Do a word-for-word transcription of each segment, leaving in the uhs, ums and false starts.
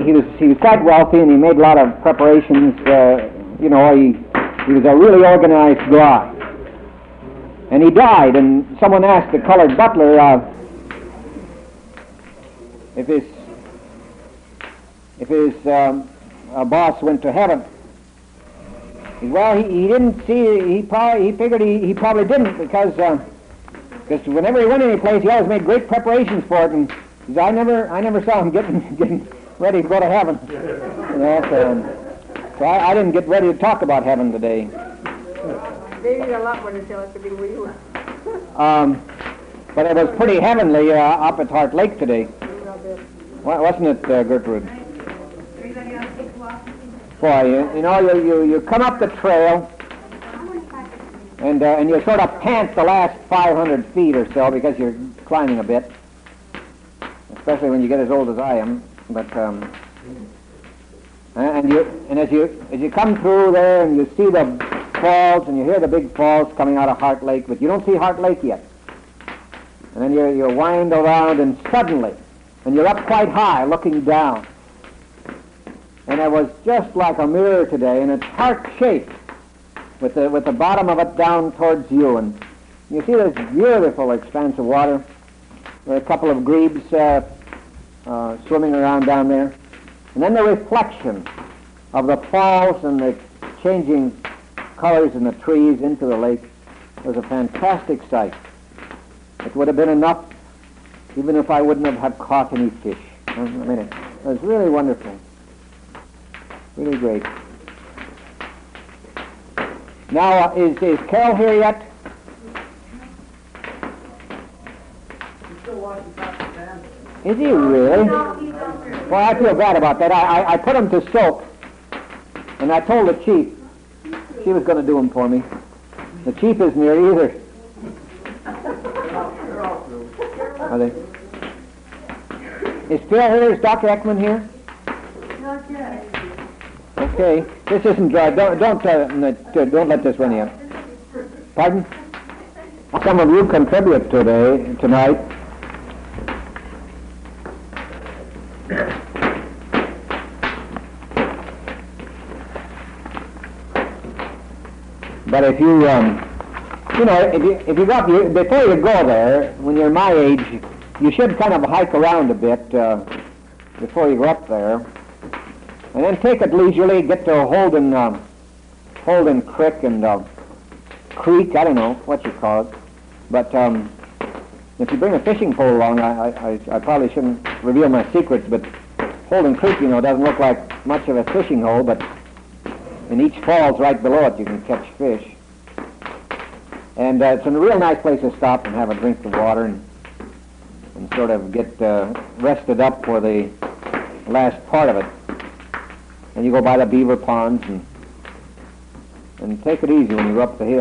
he was he was quite wealthy, and he made a lot of preparations. Uh, you know, he he was a really organized guy. And he died, and someone asked the colored butler uh, if his if his um, uh, boss went to heaven. He, well, he, he didn't see. He probably he figured he, he probably didn't because because uh, whenever he went any place, he always made great preparations for it, and he said, I never I never saw him getting getting ready to go to heaven. You know, so, so I, I didn't get ready to talk about heaven today. They need a lot more to tell us to be where you were. Um, but it was pretty heavenly uh, up at Heart Lake today. Wasn't it, uh, Gertrude? Boy, you, you know, you, you, you come up the trail, and uh, and you sort of pant the last five hundred feet or so because you're climbing a bit, especially when you get as old as I am. But um, and you and as you as you come through there and you see the falls and you hear the big falls coming out of Heart Lake, but you don't see Heart Lake yet. And then you you wind around, and suddenly, and you're up quite high looking down. And it was just like a mirror today, and it's heart-shaped with the with the bottom of it down towards you. And you see this beautiful expanse of water. There are a couple of grebes uh, uh, swimming around down there. And then the reflection of the falls and the changing colors in the trees into the lake was a fantastic sight. It would have been enough even if I wouldn't have had caught any fish. I mean, it was really wonderful. Really great. Now, uh, is, is Carol here yet? Is he really? Well, I feel bad about that. I, I, I put him to soak, and I told the chief she was going to do him for me. The chief isn't here either. Are they? Is Phil here? Is Doctor Ekman here? Not yet. Okay, this isn't dry. Don't don't uh, don't let this run you. Pardon? Some of you contribute today tonight. But if you um, you know, if you if you got you, before you go there, when you're my age, you should kind of hike around a bit uh, before you go up there. And then take it leisurely, get to Holden, um, Holden Creek and uh, Creek, I don't know what you call it. But um, if you bring a fishing pole along, I, I, I probably shouldn't reveal my secrets, but Holden Creek, you know, doesn't look like much of a fishing hole, but in each falls right below it you can catch fish. And uh, it's a real nice place to stop and have a drink of water and, and sort of get uh, rested up for the last part of it. And you go by the beaver ponds and and take it easy when you go up the hill.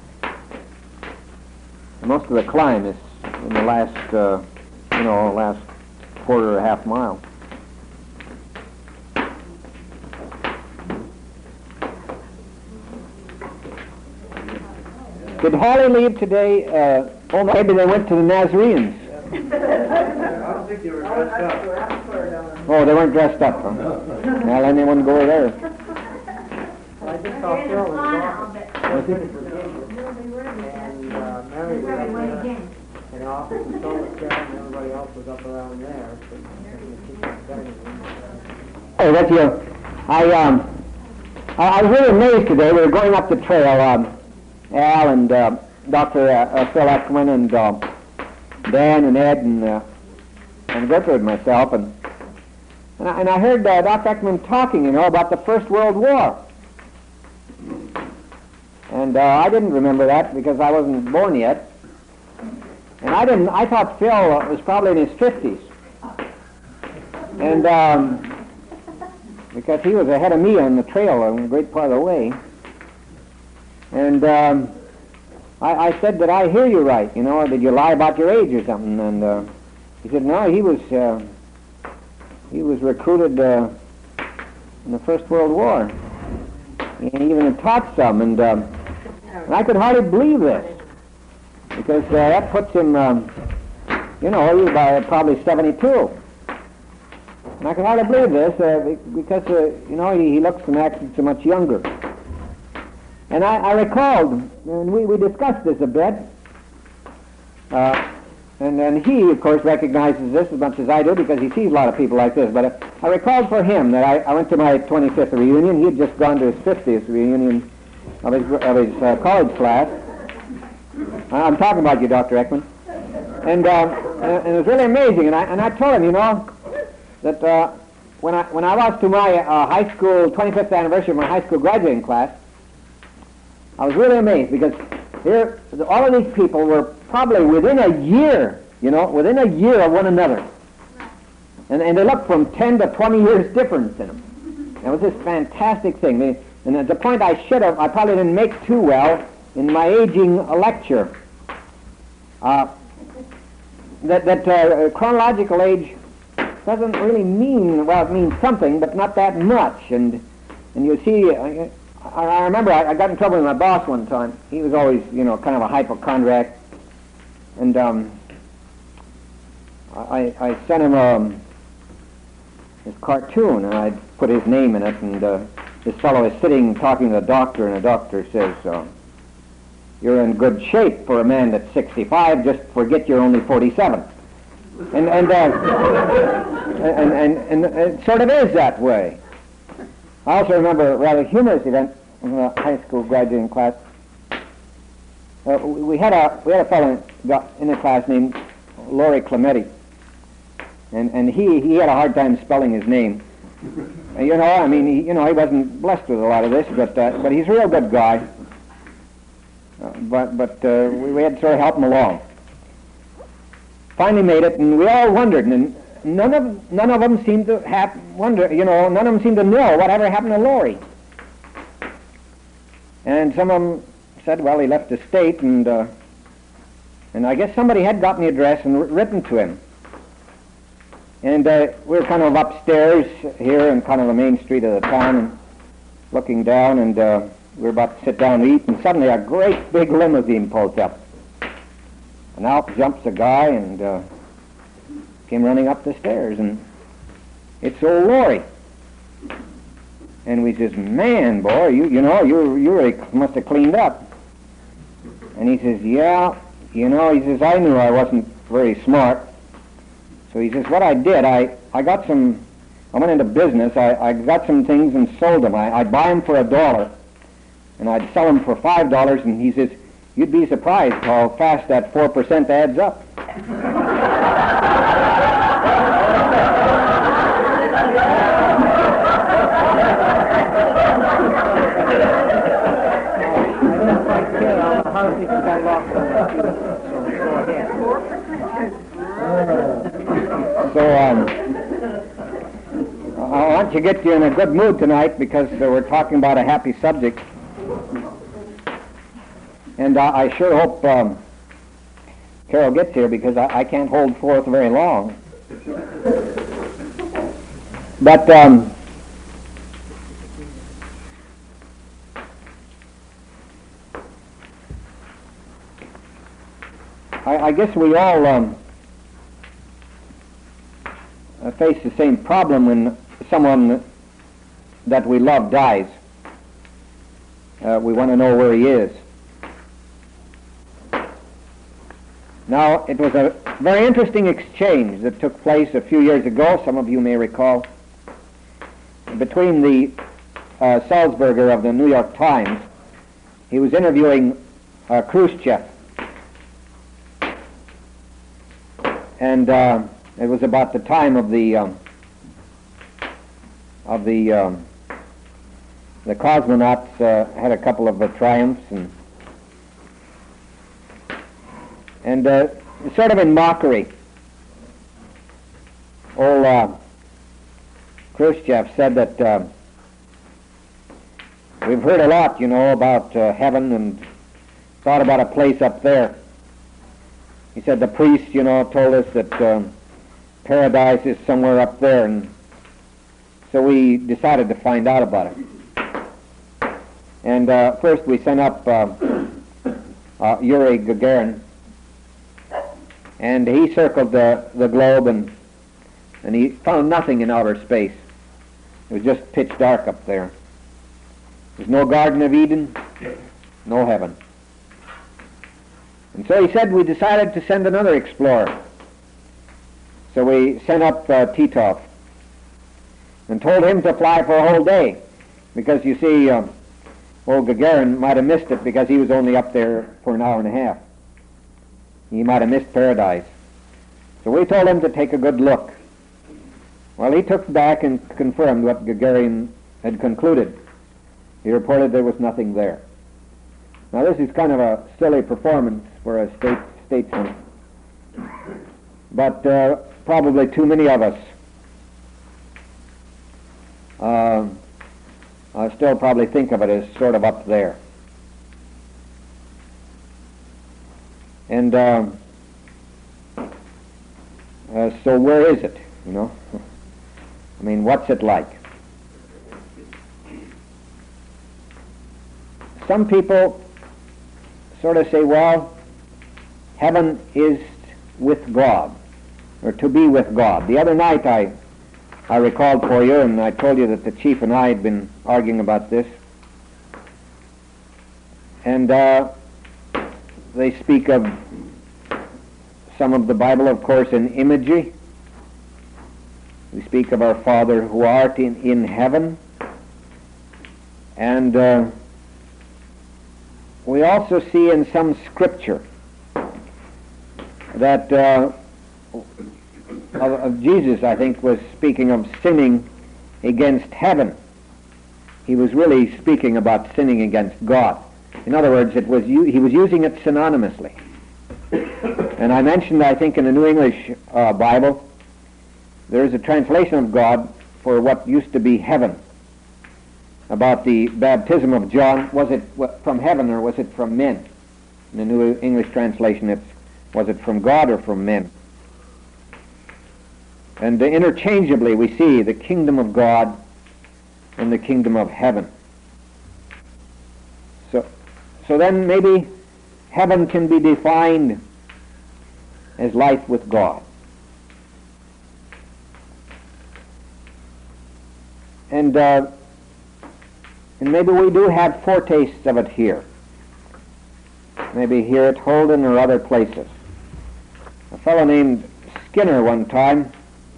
And most of the climb is in the last, uh, you know, last quarter or half mile. Did Holly leave today? Uh, oh, maybe they went to the Nazarenes. I don't think they were dressed up. Oh, they weren't dressed up, huh? Well, then they wouldn't go there. I just saw Phil was gone. I was in Virginia. And uh, Mary was up there in the office, and so was Carol, and everybody else was up around there. Hey, that's you. I, um, I, I was really amazed today. We were going up the trail, um, Al and uh, Doctor Uh, uh, Phil Ekman and uh, Dan and Ed and uh, and Gertrude and myself, and and I, and I heard uh, Doctor Ekman talking, you know, about the First World War. And uh, I didn't remember that because I wasn't born yet. And I didn't. I thought Phil was probably in his fifties, and um, because he was ahead of me on the trail a great part of the way. And um, I, I said, "Did I hear you right? You know, or did you lie about your age or something?" And uh, he said, "No, he was uh, he was recruited uh, in the First World War. He even taught some, and, um, and I could hardly believe this because uh, that puts him, um, you know, he was by probably seventy-two. And I can hardly believe this uh, be- because, uh, you know, he, he looks and acts so much younger. And I, I recalled, and we, we discussed this a bit, uh, and, and he, of course, recognizes this as much as I do because he sees a lot of people like this. But uh, I recalled for him that I, I went to my twenty-fifth reunion. He had just gone to his fiftieth reunion of his, of his uh, college class. I'm talking about you, Doctor Ekman. And, uh, and it was really amazing. And I, and I told him, you know, that uh, when, I, when I was to my uh, high school, twenty-fifth anniversary of my high school graduating class, I was really amazed because here, all of these people were probably within a year, you know, within a year of one another. And, and they looked from ten to twenty years difference in them. It was this fantastic thing. They, and at the point I should have, I probably didn't make too well in my aging lecture. Uh, that that uh, chronological age doesn't really mean, well, it means something, but not that much. And and you see, I, I remember I, I got in trouble with my boss one time. He was always, you know, kind of a hypochondriac. And um, I, I sent him um, his cartoon, and I put his name in it, and uh, this fellow is sitting talking to the doctor, and the doctor says, uh, you're in good shape for a man that's sixty-five, just forget you're only forty-seven. And, and, uh, and, and, and, and it sort of is that way. I also remember a rather humorous event in the high school graduating class. Uh, we had a we had a fellow in the class named Laurie Clemetti, and and he he had a hard time spelling his name. And, you know, I mean, he, you know, he wasn't blessed with a lot of this, but uh, but he's a real good guy. Uh, but but uh, we, we had to sort of help him along. Finally made it, and we all wondered, and none of none of them seemed to have wonder. You know, none of them seemed to know whatever happened to Laurie. And some of them said, well, he left the state, and uh, and I guess somebody had gotten the address and wr- written to him. And uh, we were kind of upstairs here in kind of the main street of the town, and looking down, and uh, we were about to sit down and eat, and suddenly a great big limousine pulls up. And out jumps a guy and uh, came running up the stairs, and it's old Laurie. And we says, man, boy, you you know, you you really must have cleaned up. And he says, yeah, you know, he says, I knew I wasn't very smart. So he says, what I did, I, I got some, I went into business, I, I got some things and sold them. I, I'd buy them for a dollar, and I'd sell them for five dollars, and he says, you'd be surprised how fast that four percent adds up. So um, I want to get you in a good mood tonight because uh, we're talking about a happy subject. And uh, I sure hope um, Carol gets here because I, I can't hold forth very long. But um, I, I guess we all um, uh, face the same problem when someone that we love dies. Uh, we want to know where he is. Now, it was a very interesting exchange that took place a few years ago, some of you may recall, between the uh, Salzburger of the New York Times. He was interviewing uh, Khrushchev. And uh, it was about the time of the um, of the um, the cosmonauts uh, had a couple of uh, triumphs, and and uh, sort of in mockery, old uh, Khrushchev said that uh, we've heard a lot, you know, about uh, heaven and thought about a place up there. He said the priest, you know, told us that um, paradise is somewhere up there, and so we decided to find out about it. And uh, first we sent up uh, uh, Yuri Gagarin, and he circled the, the globe and and he found nothing in outer space. It was just pitch dark up there. There's no Garden of Eden, no heaven. And so he said we decided to send another explorer. So we sent up uh, Titov and told him to fly for a whole day, because you see, uh, old Gagarin might have missed it because he was only up there for an hour and a half. He might have missed paradise. So we told him to take a good look. Well, he took back and confirmed what Gagarin had concluded. He reported there was nothing there. Now this is kind of a silly performance for a state statesman, but uh, probably too many of us uh, uh, still probably think of it as sort of up there. And uh, uh, so where is it, you know? I mean, what's it like? Some people sort of say, well, heaven is with God, or to be with God. The other night I, I recalled for you, and I told you that the chief and I had been arguing about this. And uh, they speak of some of the Bible, of course, in imagery. We speak of our Father who art in, in heaven. And uh, we also see in some scripture that uh, of, of Jesus, I think, was speaking of sinning against heaven. He was really speaking about sinning against God. In other words, it was he was using it synonymously. And I mentioned, I think, in the New English uh, Bible, there is a translation of God for what used to be heaven. About the baptism of John, was it from heaven or was it from men? In the New English translation, it's was it from God or from men? And uh, interchangeably we see the kingdom of God and the kingdom of heaven. So, so then maybe heaven can be defined as life with God. And uh, and maybe we do have foretastes of it here. Maybe here at Holden or other places. A fellow named Skinner one time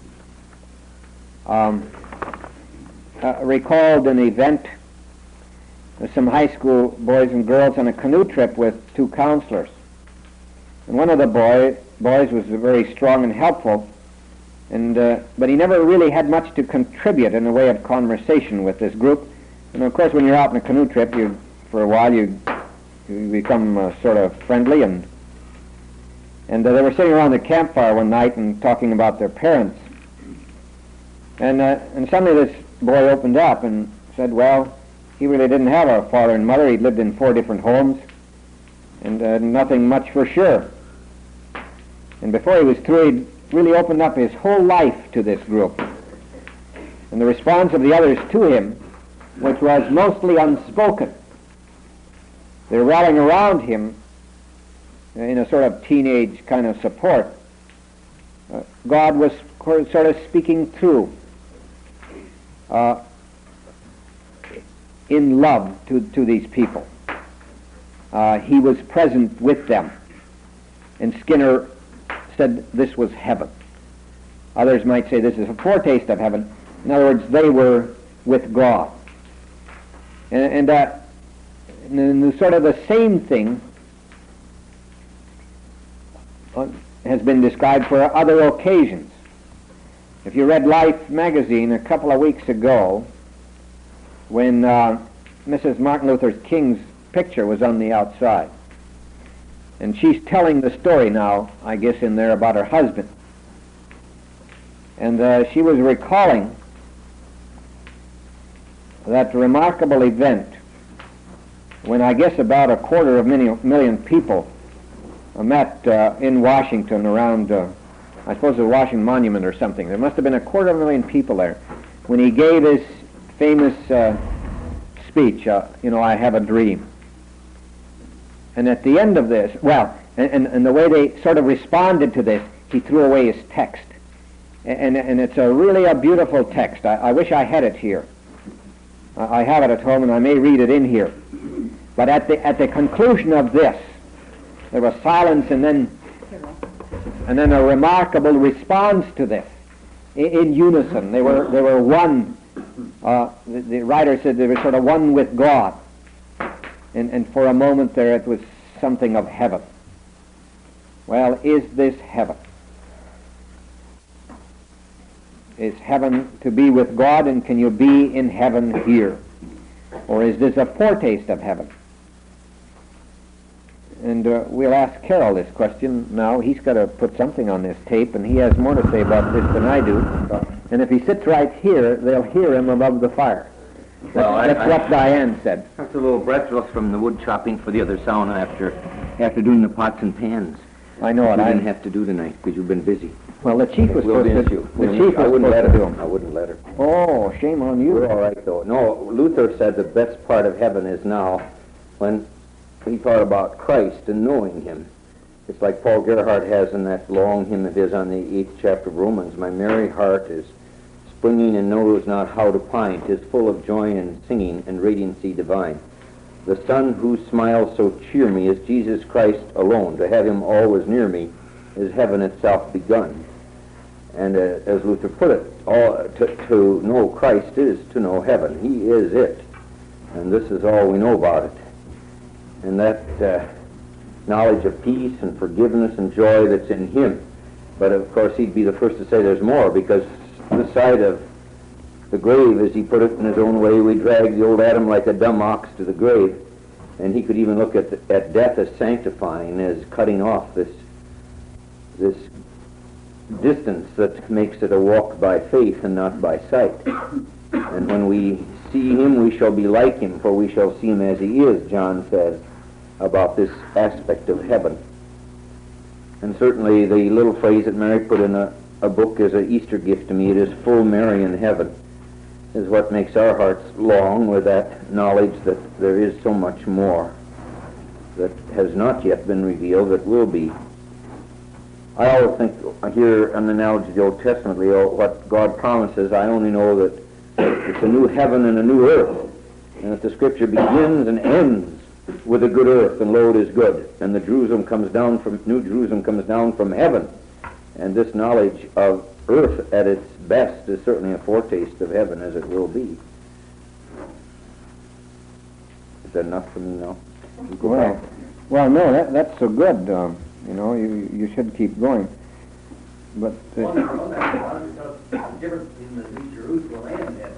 um, uh, recalled an event with some high school boys and girls on a canoe trip with two counselors. And one of the boy, boys was very strong and helpful, and uh, but he never really had much to contribute in the way of conversation with this group. And of course, when you're out on a canoe trip, you, for a while, you, you become uh, sort of friendly. And and uh, they were sitting around the campfire one night and talking about their parents. And uh, and suddenly this boy opened up and said, well, he really didn't have a father and mother. He'd lived in four different homes, and uh, nothing much for sure. And before he was through, he'd really opened up his whole life to this group. And the response of the others to him, which was mostly unspoken. They're rallying around him in a sort of teenage kind of support. Uh, God was sort of speaking through uh, in love to, to these people. Uh, he was present with them. And Skinner said this was heaven. Others might say this is a foretaste of heaven. In other words, they were with God. And, and, uh, and sort of the same thing has been described for other occasions. If you read Life magazine a couple of weeks ago, when uh, Missus Martin Luther King's picture was on the outside, and she's telling the story now, I guess, in there about her husband. And uh, she was recalling that remarkable event when I guess about a quarter of many, million people met uh, in Washington around, uh, I suppose the Washington Monument or something. There must have been a quarter of a million people there when he gave his famous uh, speech, uh, you know, I have a dream. And at the end of this, well, and, and, and the way they sort of responded to this, he threw away his text. And, and it's a really a beautiful text. I, I wish I had it here. I, I have it at home, and I may read it in here. But at the, at the conclusion of this, there was silence, and then, and then a remarkable response to this, in, in unison. They were, they were one. Uh, the, the writer said they were sort of one with God. And, and for a moment there it was something of heaven. Well, is this heaven? Is heaven to be with God, and can you be in heaven here? Or is this a foretaste of heaven? And uh, we'll ask Carol this question now. He's got to put something on this tape, and he has more to say about this than I do. And if he sits right here, they'll hear him above the fire. That's, well, I, that's I, what Diane said. That's a little breathless from the wood chopping for the other sauna after after doing the pots and pans. I know what it. I I didn't have to do tonight because you've been busy. Well, the chief was We'll supposed miss to. you. The We'll chief miss you. I was wouldn't supposed let to her. do him. I wouldn't let her. Oh, shame on you. We're all right though. No, Luther said the best part of heaven is now when he thought about Christ and knowing him. It's like Paul Gerhardt has in that long hymn of his on the eighth chapter of Romans. My merry heart is springing and knows not how to pine. 'Tis full of joy and singing and radiancy divine. The sun whose smiles so cheer me is Jesus Christ alone. To have him always near me is heaven itself begun. And uh, as Luther put it, all, to, to know Christ is to know heaven. He is it. And this is all we know about it. And that uh, knowledge of peace and forgiveness and joy that's in him. But of course he'd be the first to say there's more, because this side of the grave, as he put it in his own way, we drag the old Adam like a dumb ox to the grave. And he could even look at, the, at death as sanctifying, as cutting off this this distance that makes it a walk by faith and not by sight. And when we see him, we shall be like him, for we shall see him as he is, John says, about this aspect of heaven. And certainly the little phrase that Mary put in a, a book is an Easter gift to me. It is full Mary in heaven, is what makes our hearts long with that knowledge that there is so much more that has not yet been revealed that will be. I always think, I hear an analogy of the Old Testament, Leo, what God promises. I only know that it's a new heaven and a new earth, and that the Scripture begins and ends with a good earth, and lo, it is good, and the Jerusalem comes down from New Jerusalem comes down from heaven, and this knowledge of earth at its best is certainly a foretaste of heaven as it will be. Is that enough for me now? You go Well, back. well, no, that, that's so good. Um, you know, you you should keep going. But uh, Well, never know that, John, because the difference between the New Jerusalem and heaven.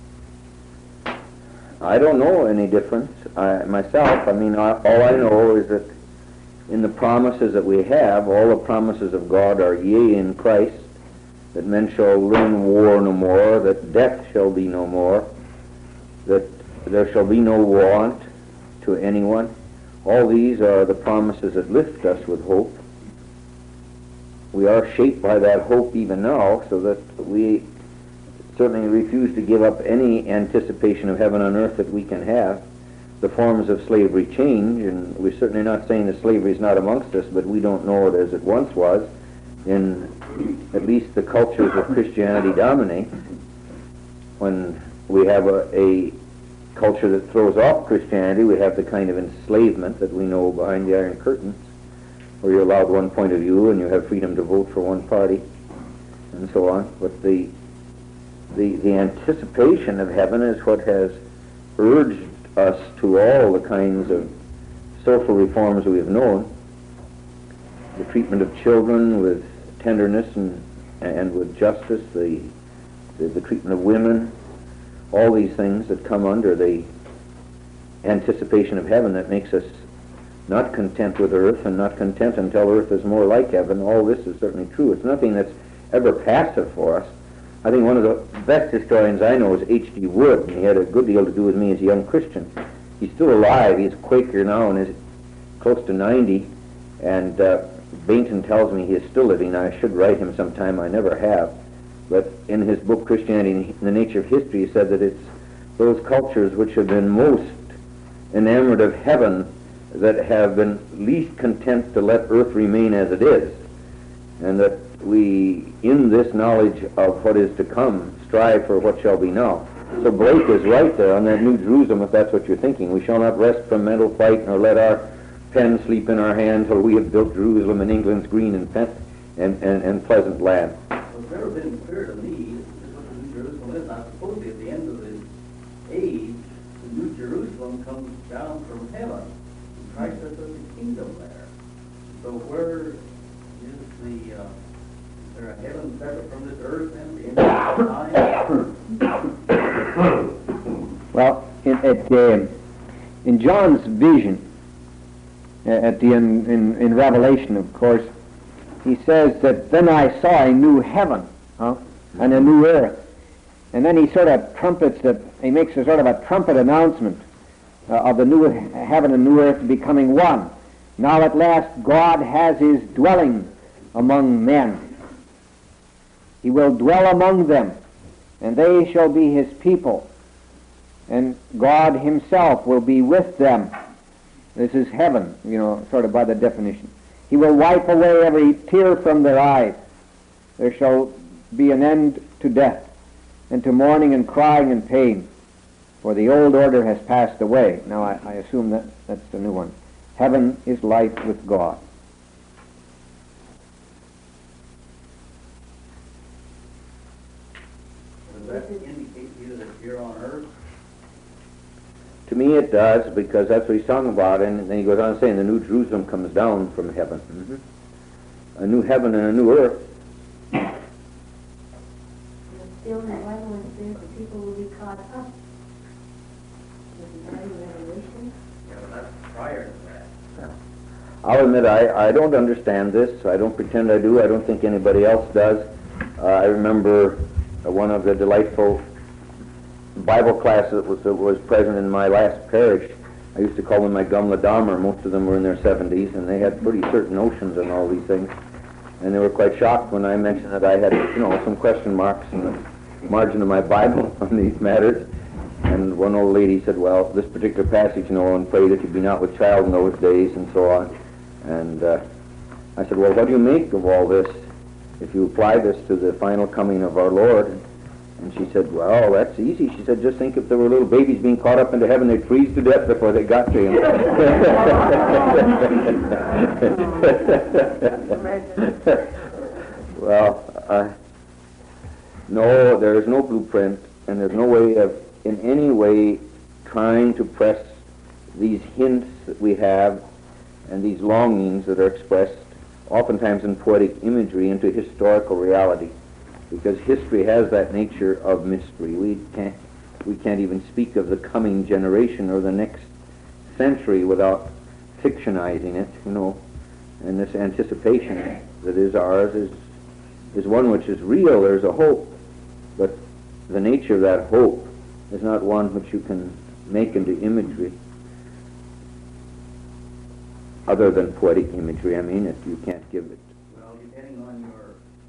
I don't know any difference. I, myself, I mean, I, all I know is that in the promises that we have, all the promises of God are yea in Christ, that men shall learn war no more, that death shall be no more, that there shall be no want to anyone. All these are the promises that lift us with hope. We are shaped by that hope even now, so that we certainly refuse to give up any anticipation of heaven on earth that we can have. The forms of slavery change, and we're certainly not saying that slavery is not amongst us, but we don't know it as it once was. In at least the cultures that Christianity dominates, when we have a, a culture that throws off Christianity, we have the kind of enslavement that we know behind the Iron Curtains, where you're allowed one point of view and you have freedom to vote for one party, and so on. But the the, the anticipation of heaven is what has urged us to all the kinds of social reforms we have known. The treatment of children with tenderness and and with justice, the the, the treatment of women, all these things that come under the anticipation of heaven that makes us not content with earth and not content until earth is more like heaven. All this is certainly true. It's nothing that's ever passive for us. I think one of the best historians I know is H D Wood, and he had a good deal to do with me as a young Christian. He's still alive. He's a Quaker now and is close to ninety, and uh, Bainton tells me he is still living. I should write him sometime. I never have. But in his book, Christianity in the Nature of History, he said that it's those cultures which have been most enamored of heaven that have been least content to let earth remain as it is. And that we, in this knowledge of what is to come, strive for what shall be now. So Blake is right there on that New Jerusalem, if that's what you're thinking. We shall not rest from mental fight, nor let our pen sleep in our hand till we have built Jerusalem in England's green and, pen, and, and, and pleasant land. Well, it's never been clear to me just what the New Jerusalem is. Now, supposedly at the end of the age, the New Jerusalem comes down from heaven. And Christ has a kingdom there. So where is the, uh, is there a heaven separate from this earth then? The end of time? Well, in, at, uh, in John's vision, uh, at the in, in, in Revelation, of course, he says that then I saw a new heaven, huh, and a new earth. And then he sort of trumpets that, he makes a sort of a trumpet announcement uh, of the new heaven and new earth becoming one. Now at last God has his dwelling among men. He will dwell among them, and they shall be his people. And God himself will be with them. This is heaven, you know, sort of by the definition. He will wipe away every tear from their eyes. There shall be an end to death, and to mourning and crying and pain, for the old order has passed away. Now I, I assume that that's the new one. Heaven is life with God. Does that indicate to you that here on earth? To me it does, because that's what he's talking about, and then he goes on saying the New Jerusalem comes down from heaven. Mm-hmm. A new heaven and a new earth. Still in the Bible, it says the people will be caught up. Isn't that in Revelation? Yeah, but that's prior to that. I'll admit I, I don't understand this. I don't pretend I do. I don't think anybody else does. Uh, I remember uh, one of the delightful Bible classes that was, that was present in my last parish. I used to call them my Gumla Dahmer. Most of them were in their seventies, and they had pretty certain notions on all these things. And they were quite shocked when I mentioned that I had, you know, some question marks in the margin of my Bible on these matters. And one old lady said, well, this particular passage, you know, and pray that you be not with child in those days, and so on. And uh, I said, well, what do you make of all this if you apply this to the final coming of our Lord? And she said, well, that's easy. She said, just think if there were little babies being caught up into heaven, they'd freeze to death before they got to him. Well, uh, no, there is no blueprint, and there's no way of, in any way, trying to press these hints that we have and these longings that are expressed, oftentimes in poetic imagery, into historical reality. Because history has that nature of mystery. We can't, we can't even speak of the coming generation or the next century without fictionizing it, you know. And this anticipation that is ours is, is one which is real. There's a hope. But the nature of that hope is not one which you can make into imagery, other than poetic imagery. I mean, if you can't give it. Well, depending on your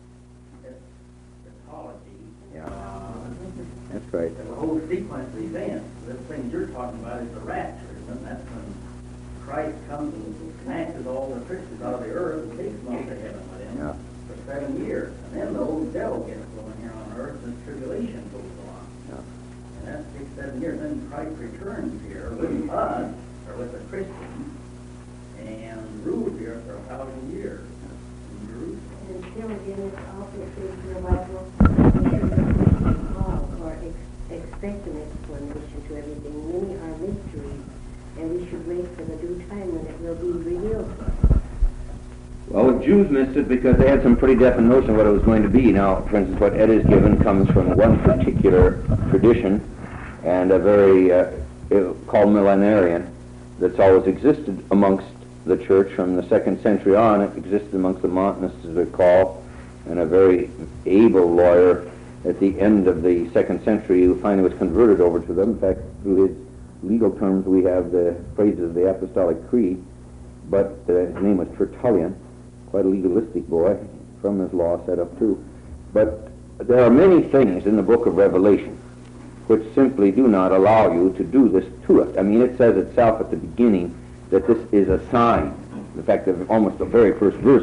Yeah, that's right. the whole sequence of events, the thing you're talking about is the rapture, and that's when Christ comes and snatches all the Christians out of the earth and takes them up to heaven with him Yeah. for seven years. And then the old devil gets going here on earth, and tribulation goes on. Yeah. And that takes seven years. Then Christ returns here with us, or with the Christians, and rules here for a thousand years in Jerusalem. And still again, it also says in the Bible, we should not call or ex- expect an explanation to everything. Many are mysteries, and we should wait for the due time when it will be revealed to us. Well, the Jews missed it because they had some pretty definite notion of what it was going to be. Now, for instance, what Ed has given comes from one particular tradition, and a very, uh, called millenarian, that's always existed amongst the church from the second century on. It existed amongst the Montanists, as they're called, and a very able lawyer at the end of the second century who finally was converted over to them. In fact, through his legal terms, we have the phrases of the Apostolic Creed, but uh, his name was Tertullian, quite a legalistic boy, from his law set up too. But there are many things in the book of Revelation which simply do not allow you to do this to us. I mean, it says itself at the beginning that this is a sign. In fact, the, almost the very first verse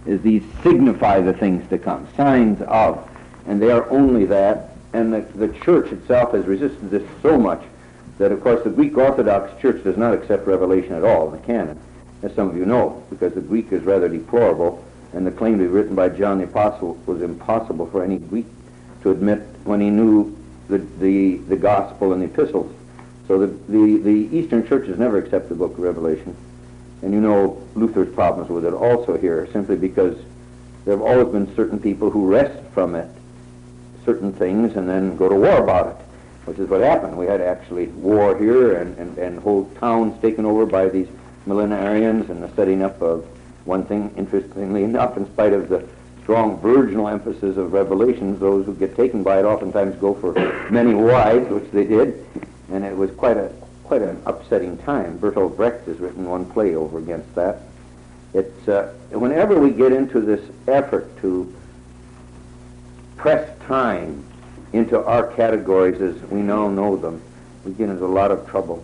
is these signify the things to come, signs of, and they are only that. And the, the church itself has resisted this so much that, of course, the Greek Orthodox Church does not accept Revelation at all, the canon, as some of you know, because the Greek is rather deplorable, and the claim to be written by John the Apostle was impossible for any Greek to admit when he knew the, the, the gospel and the epistles. So the, the, the Eastern churches never accept the book of Revelation. And you know Luther's problems with it also here, simply because there have always been certain people who wrest from it certain things and then go to war about it, which is what happened. We had actually war here and, and, and whole towns taken over by these millenarians and the setting up of one thing, interestingly enough, in spite of the strong virginal emphasis of Revelations, those who get taken by it oftentimes go for many wives, which they did, and it was quite a quite an upsetting time. Bertolt Brecht has written one play over against that. It's uh, whenever we get into this effort to press time into our categories as we now know them, we get into a lot of trouble.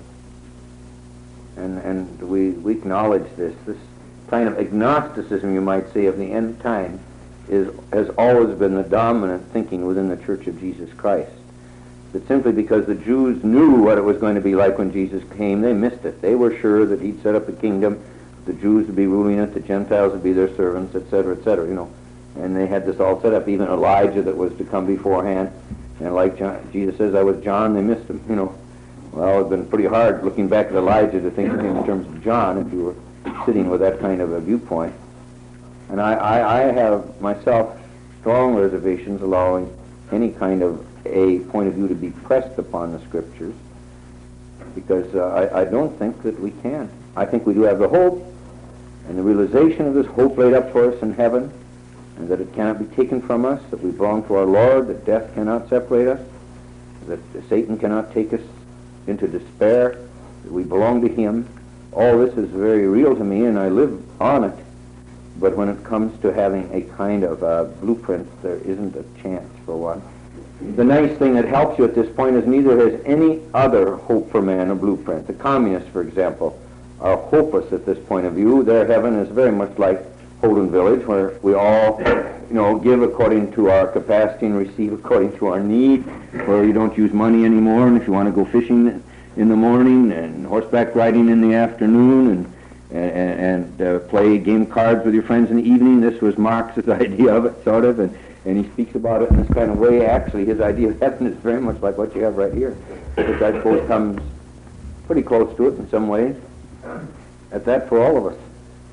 And and we, we acknowledge this. This kind of agnosticism, you might say, of the end time is has always been the dominant thinking within the Church of Jesus Christ. That simply because the Jews knew what it was going to be like when Jesus came, they missed it. They were sure that he'd set up a kingdom, the Jews would be ruling it, the Gentiles would be their servants, et cetera, et cetera, you know. And they had this all set up, even Elijah that was to come beforehand. And like John, Jesus says, I was John, they missed him, you know. Well, it's been pretty hard looking back at Elijah to think of him in terms of John if you were sitting with that kind of a viewpoint. And I, I, I have myself strong reservations allowing any kind of a point of view to be pressed upon the Scriptures, because uh, I, I don't think that we can. I think we do have the hope and the realization of this hope laid up for us in heaven, and that it cannot be taken from us, that we belong to our Lord, that death cannot separate us, that Satan cannot take us into despair, that we belong to him. All this is very real to me, and I live on it. But when it comes to having a kind of uh, blueprint, there isn't a chance for one. The nice thing that helps you at this point is neither has any other hope for man a blueprint. The communists, for example, are hopeless at this point of view. Their heaven is very much like Holden Village, where we all, you know, give according to our capacity and receive according to our need, where you don't use money anymore, and if you want to go fishing in the morning and horseback riding in the afternoon and and, and uh, play game cards with your friends in the evening. This was Marx's idea of it, sort of, and, and he speaks about it in this kind of way. Actually, his idea of heaven is very much like what you have right here, which I suppose comes pretty close to it in some ways. At that, for all of us.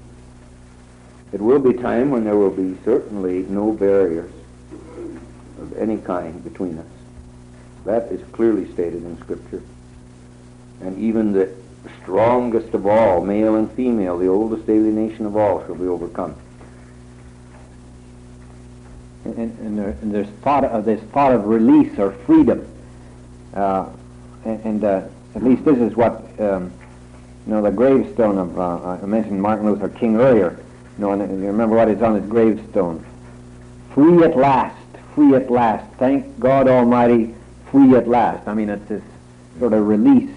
It will be time when there will be certainly no barriers of any kind between us. That is clearly stated in Scripture. And even the strongest of all, male and female, the oldest alienation of all, shall be overcome. And, and, there, and there's thought of this thought of release or freedom, uh, and, and uh, at least this is what um, you know. The gravestone of uh, I mentioned Martin Luther King earlier. You know, and you remember what is on his gravestone: "Free at last, free at last. Thank God Almighty, free at last." I mean, it's this sort of release.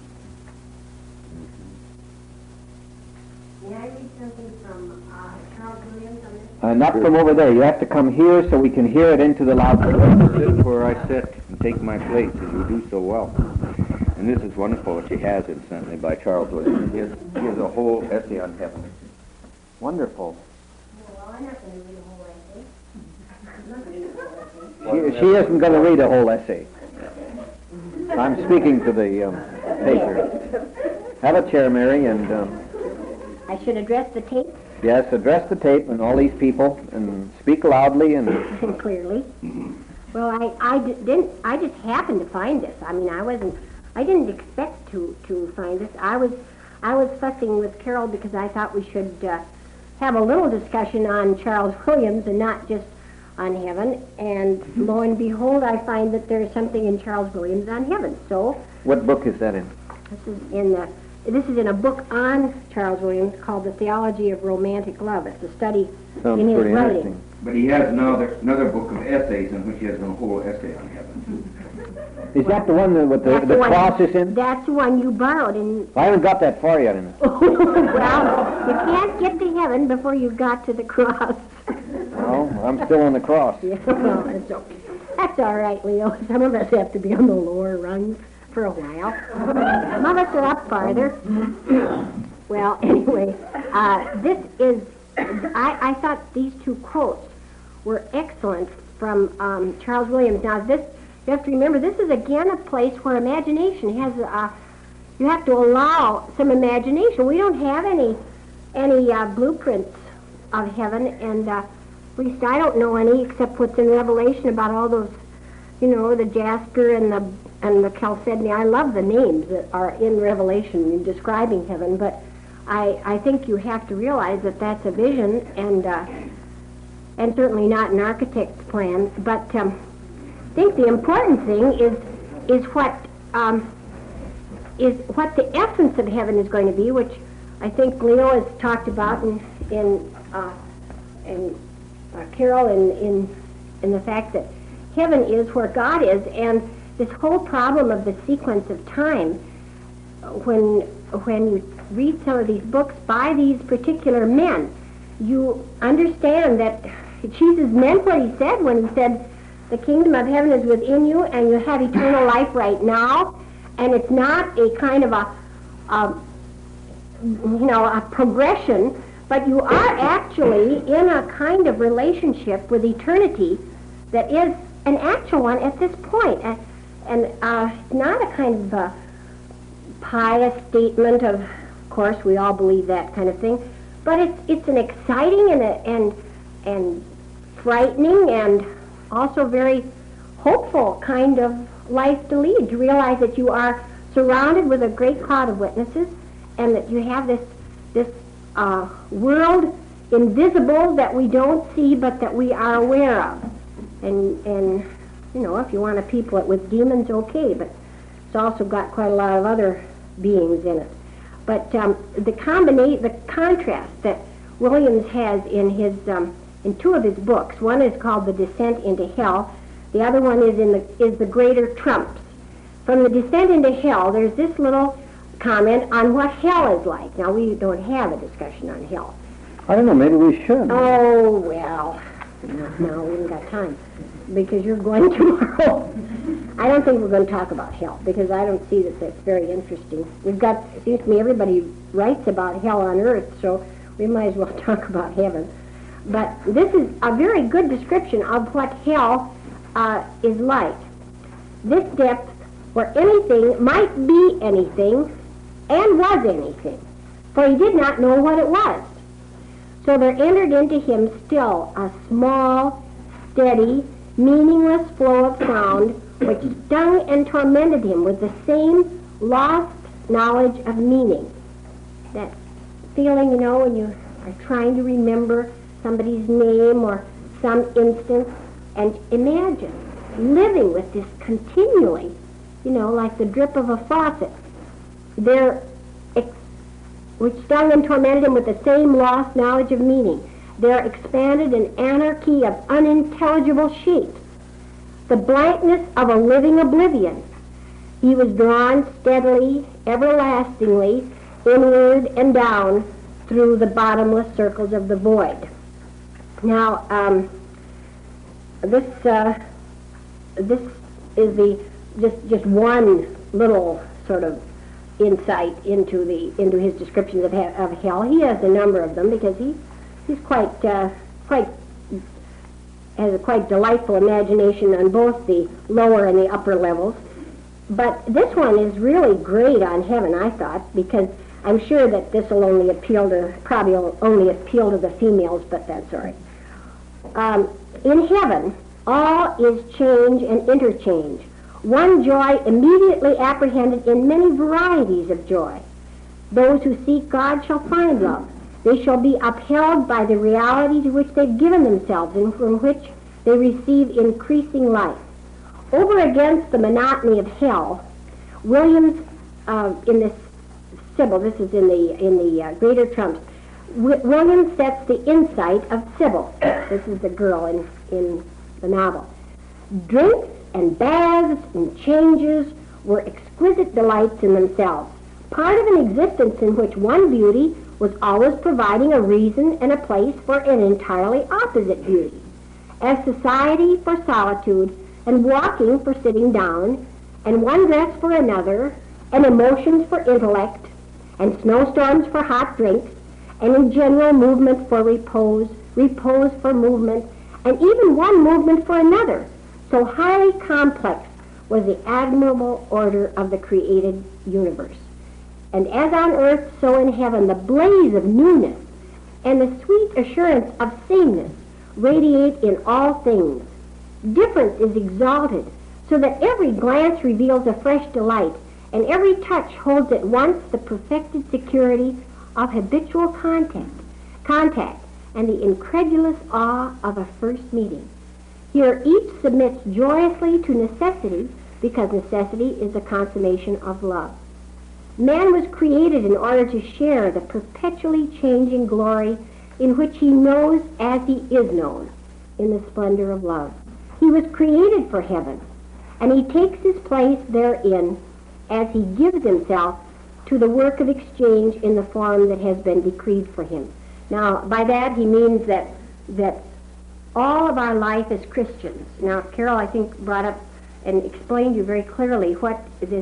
Uh, not from over there. You have to come here so we can hear it into the loudspeaker. This is where I sit and take my place, as you do so well. And this is wonderful what she has, incidentally, by Charles Williams. He has, he has a whole essay on heaven. Wonderful. Well, I'm not going to read a whole essay. I'm not going to read a whole essay. She, she isn't going to read a whole essay. I'm speaking to the um, paper. Have a chair, Mary, and um, I should address the tape yes, address the tape and all these people, and speak loudly and and clearly. Well, I, I d- didn't. I just happened to find this. I mean, I wasn't. I didn't expect to to find this. I was, I was fussing with Carol because I thought we should uh, have a little discussion on Charles Williams and not just on heaven. And lo and behold, I find that there's something in Charles Williams on heaven. So what book is that in? this is in the. This is in a book on Charles Williams called The Theology of Romantic Love. It's a study Sounds in his pretty writing. interesting. But he has another, another book of essays in which he has a whole essay on heaven. Is that the one that with the, That's the the one- cross is in? That's the one you borrowed, and I haven't got that far yet in it. well, you can't get to heaven before you got to the cross. No, I'm still on the cross. Yeah, well, that's, okay. That's all right, Leo. Some of us have to be on the lower rungs for a while. Some of us are up farther. Well, anyway, uh, this is, I, I thought these two quotes were excellent from um, Charles Williams. Now, this, you have to remember, this is again a place where imagination has, uh, you have to allow some imagination. We don't have any, any uh, blueprints of heaven, and uh, at least I don't know any except what's in Revelation about all those, you know, the jasper and the and the chalcedony. I love the names that are in Revelation in describing heaven, but I I think you have to realize that that's a vision, and uh, and certainly not an architect's plan. But um, I think the important thing is is what um, is what the essence of heaven is going to be, which I think Leo has talked about in in uh, in uh, Carol in in in the fact that heaven is where God is, and this whole problem of the sequence of time, when when you read some of these books by these particular men, you understand that Jesus meant what he said when he said, the kingdom of heaven is within you, and you have eternal life right now, and it's not a kind of a, a you know, a progression, but you are actually in a kind of relationship with eternity that is an actual one at this point. And, and uh, it's not a kind of a pious statement of, of course, we all believe that kind of thing, but it's it's an exciting and a, and and frightening and also very hopeful kind of life to lead, to realize that you are surrounded with a great cloud of witnesses, and that you have this this uh, world invisible that we don't see but that we are aware of. And, and you know, if you want to people it with demons, okay, but it's also got quite a lot of other beings in it. But um, the combination, the contrast that Williams has in his um, in two of his books, one is called The Descent into Hell, the other one is in the is The Greater Trumps. From The Descent into Hell, there's this little comment on what hell is like. Now, we don't have a discussion on hell. I don't know, maybe we should. Oh, well, no, we haven't got time, because you're going tomorrow. I don't think we're going to talk about hell, because I don't see that that's very interesting. We've got, it seems to me everybody writes about hell on earth, so we might as well talk about heaven. But this is a very good description of what hell uh, is like. This depth where anything might be anything and was anything, for he did not know what it was. So there entered into him still a small, steady, meaningless flow of sound which stung and tormented him with the same lost knowledge of meaning. That feeling, you know, when you are trying to remember somebody's name or some instance, and imagine living with this continually, you know, like the drip of a faucet. There, ex- which stung and tormented him with the same lost knowledge of meaning. There expanded an anarchy of unintelligible shapes, the blankness of a living oblivion. He was drawn steadily, everlastingly, inward and down through the bottomless circles of the void. Now, um, this uh, this is the just just one little sort of insight into the into his descriptions of, he- of hell. He has a number of them because he he's quite uh, quite has a quite delightful imagination on both the lower and the upper levels. But this one is really great on heaven, I thought, because I'm sure that this will only appeal to probably will only appeal to the females, but that's all right. Um, in heaven, all is change and interchange. One joy immediately apprehended in many varieties of joy. Those who seek God shall find love. They shall be upheld by the reality to which they've given themselves and from which they receive increasing life. Over against the monotony of hell, Williams, uh, in this Sybil, this is in the in the uh, Greater Trumps, w- Williams sets the insight of Sybil. This is the girl in in the novel. Drink and baths and changes were exquisite delights in themselves, part of an existence in which one beauty was always providing a reason and a place for an entirely opposite beauty, as society for solitude, and walking for sitting down, and one dress for another, and emotions for intellect, and snowstorms for hot drinks, and in general movement for repose, repose for movement, and even one movement for another. So highly complex was the admirable order of the created universe. And as on earth, so in heaven, the blaze of newness and the sweet assurance of sameness radiate in all things. Difference is exalted, so that every glance reveals a fresh delight, and every touch holds at once the perfected security of habitual contact, contact, and the incredulous awe of a first meeting. Here each submits joyously to necessity, because necessity is the consummation of love. Man was created in order to share the perpetually changing glory in which he knows as he is known in the splendor of love. He was created for heaven, and he takes his place therein as he gives himself to the work of exchange in the form that has been decreed for him. Now, by that he means that that all of our life as Christians. Now, Carol, I think, brought up and explained to you very clearly what this,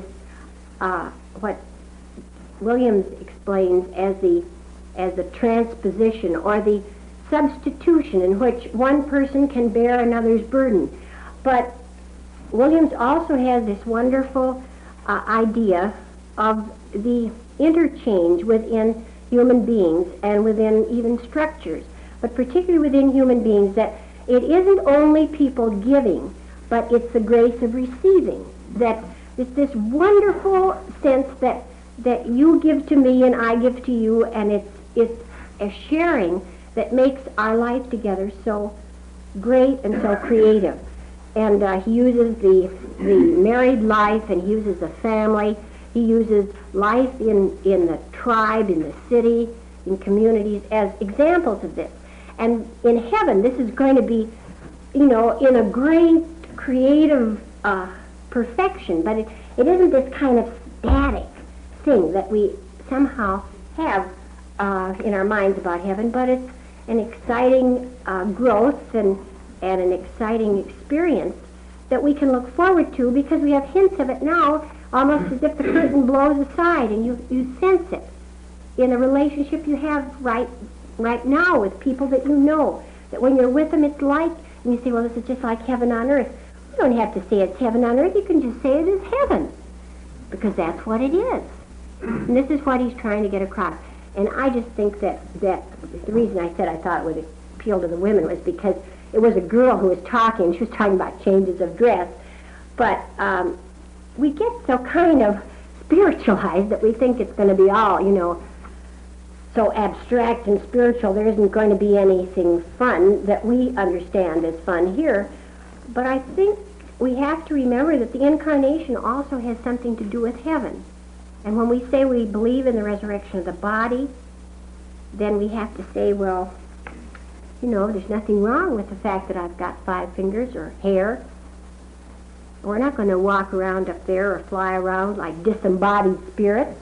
uh, what Williams explains as the as the transposition or the substitution in which one person can bear another's burden. But Williams also has this wonderful uh, idea of the interchange within human beings and within even structures, but particularly within human beings, that it isn't only people giving, but it's the grace of receiving. That it's this wonderful sense that that you give to me and I give to you, and it's it's a sharing that makes our life together so great and so creative. And uh, he uses the the married life, and he uses the family. He uses life in in the tribe, in the city, in communities as examples of this. And in heaven, this is going to be, you know, in a great creative uh, perfection. But it, it isn't this kind of static thing that we somehow have uh, in our minds about heaven, but it's an exciting uh, growth and, and an exciting experience that we can look forward to, because we have hints of it now, almost as if the curtain blows aside and you, you sense it in a relationship you have right right now with people that you know, that when you're with them it's like, and you say, well, this is just like heaven on earth. You don't have to say it's heaven on earth, you can just say it is heaven, because that's what it is. And this is what he's trying to get across. And I just think that, that the reason I said I thought it would appeal to the women was because it was a girl who was talking. She was talking about changes of dress. But um, we get so kind of spiritualized that we think it's going to be all, you know, so abstract and spiritual. There isn't going to be anything fun that we understand as fun here. But I think we have to remember that the incarnation also has something to do with heaven. And when we say we believe in the resurrection of the body, then we have to say, well, you know, there's nothing wrong with the fact that I've got five fingers or hair. We're not going to walk around up there or fly around like disembodied spirits.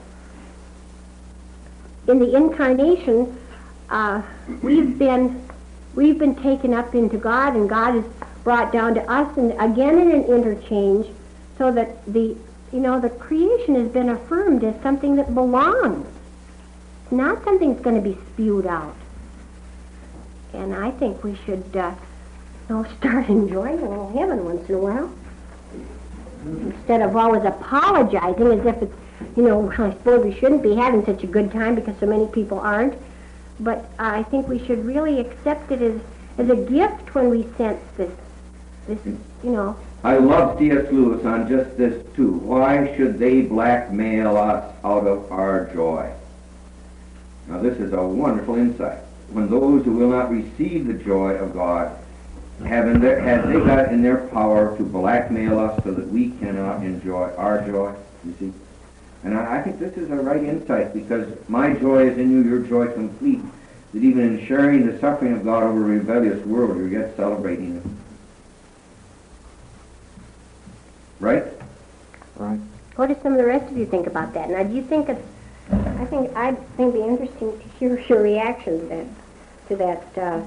In the incarnation, uh, we've been we've been taken up into God, and God is brought down to us, and again in an interchange, so that the you know the creation has been affirmed as something that belongs. It's not something that's going to be spewed out. And I think we should, uh, you know, start enjoying a little heaven once in a while, instead of always apologizing as if it's, you know, I suppose we shouldn't be having such a good time because so many people aren't. But I think we should really accept it as, as a gift when we sense this, this, you know. I love C S Lewis on just this, too. Why should they blackmail us out of our joy? Now, this is a wonderful insight. When those who will not receive the joy of God have in their, have they got it in their power to blackmail us so that we cannot enjoy our joy, you see? And I, I think this is a right insight, because my joy is in you, your joy complete, that even in sharing the suffering of God over a rebellious world, you're yet celebrating it. What do some of the rest of you think about that? Now, do you think it's, I think, I think it'd be interesting to hear your reaction to that, to that, uh,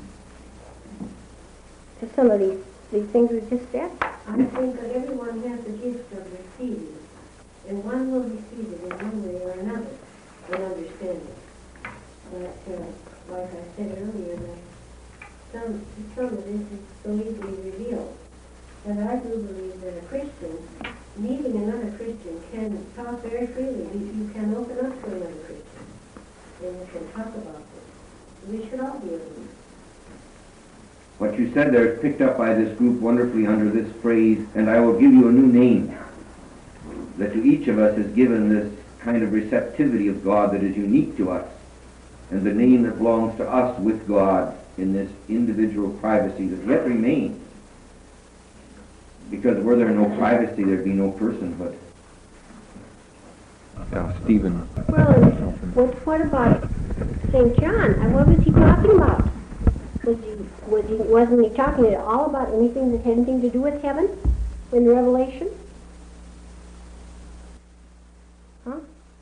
to some of these, these things we just said. I think that everyone has the gift of receiving, and one will receive it in one way or another, in understanding. But, uh, like I said earlier, that some, some of this is so easily revealed. And I do believe that a Christian, meeting another Christian, can talk very freely. You, you can open up to another Christian, and you can talk about this. We should all be able to. What you said there is picked up by this group wonderfully under this phrase, and I will give you a new name. That to each of us is given this kind of receptivity of God that is unique to us, and the name that belongs to us with God in this individual privacy that yet remains. Because were there no privacy, there'd be no personhood. Yeah, Stephen. Well, what, what about Saint John? And what was he talking about? Was he, was he, wasn't he talking at all about anything that had anything to do with heaven in Revelation? Huh?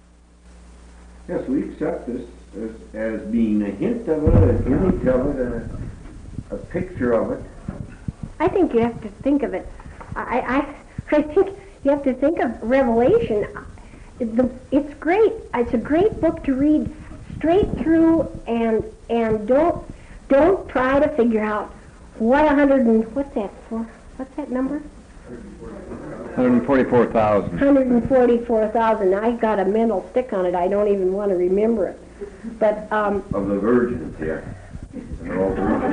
Yes, we accept this as, as being a hint of it, an image of it, and a, a picture of it. I think you have to think of it. I, I, I think you have to think of Revelation. The, it's great. It's a great book to read straight through, and and don't don't try to figure out what a hundred and what's that for? What's that number? one hundred forty-four thousand. one hundred forty-four thousand. I got a mental stick on it. I don't even want to remember it. But um. Of the virgins, yeah. And they're all virgins.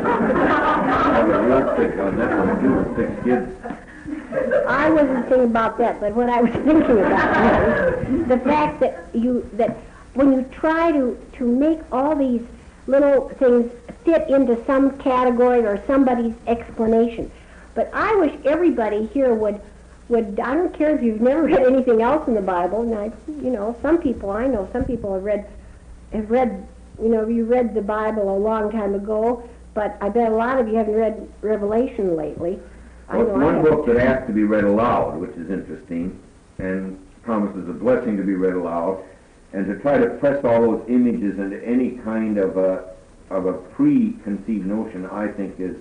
I have a real stick on that one, too, with six kids. I wasn't thinking about that, but what I was thinking about was the fact that you that when you try to to make all these little things fit into some category or somebody's explanation. But I wish everybody here would would I don't care if you've never read anything else in the Bible. And I, you know, some people I know some people have read have read you know you read the Bible a long time ago, but I bet a lot of you haven't read Revelation lately. I Well, know I one haven't. book that asked to be read aloud, which is interesting, and promises a blessing to be read aloud, and to try to press all those images into any kind of a of a preconceived notion, I think is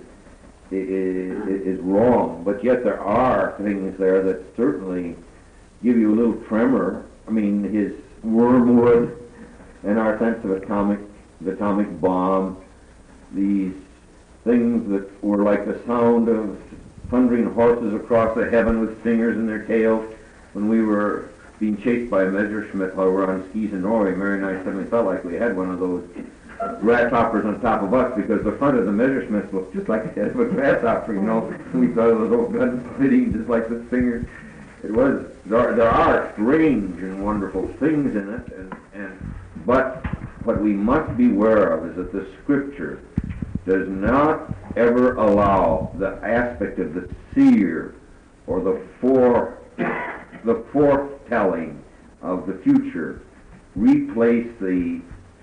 is, is wrong. But yet there are things there that certainly give you a little tremor. I mean, his wormwood and our sense of atomic the atomic bomb, these things that were like the sound of thundering horses across the heaven with stingers in their tails. When we were being chased by a Messerschmitt while we were on skis in Norway, Mary and I suddenly felt like we had one of those grasshoppers on top of us, because the front of the Messerschmitt looked just like the head of a grasshopper, you know. We thought it was old guns fitting just like the stingers. It was, there, there are strange and wonderful things in it, and, and but what we must beware of is that the Scripture does not ever allow the aspect of the seer or the fore, the foretelling of the future replace the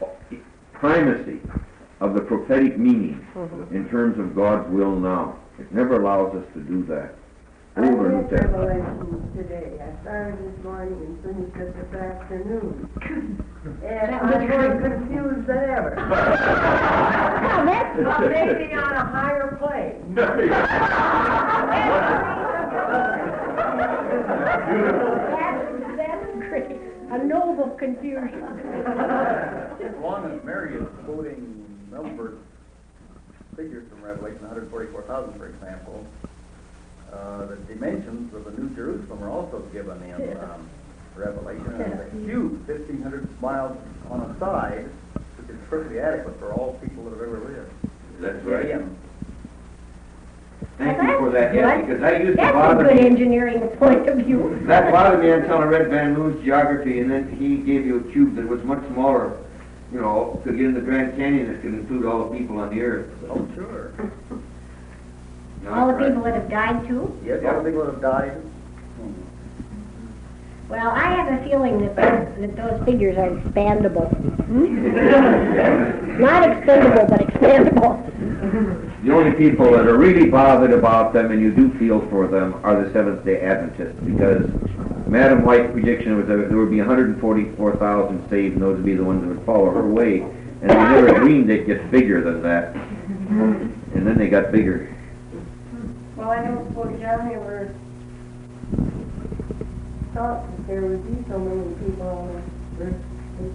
primacy of the prophetic meaning Mm-hmm. in terms of God's will now. It never allows us to do that. I Over read and down. Revelation today. I started this morning and finished it this afternoon. And I'm more confused than ever. Now, that's I'm maybe on a higher plane. that's, that's great. A noble confusion. As long as Mary is quoting numbers, figures from Revelation, one hundred forty-four thousand, for example, uh, the dimensions of the New Jerusalem are also given in um, Revelation. And it's a huge fifteen hundred miles on a side, which is perfectly adequate for all people that have ever lived. That's Yeah, right. yeah. Thank you for that, yeah, because that used to That's a bother good me. engineering point of view. That bothered me until I read Van Loon's geography, and then he gave you a cube that was much smaller. You know, could get in the Grand Canyon that could include all the people on the earth. Oh, sure. No, All the that's people right. that have died too? Yes, all the people that have died. Well, I have a feeling that those, that those figures are expandable. Not expendable, but expandable. The only people that are really bothered about them, and you do feel for them, are the Seventh-day Adventists, because Madam White's prediction was that there would be one hundred forty-four thousand saved, and those would be the ones that would follow her way. And we never dreamed they'd get bigger than that. And then they got bigger. Well, I don't suppose John ever thought that there would be so many people on the earth.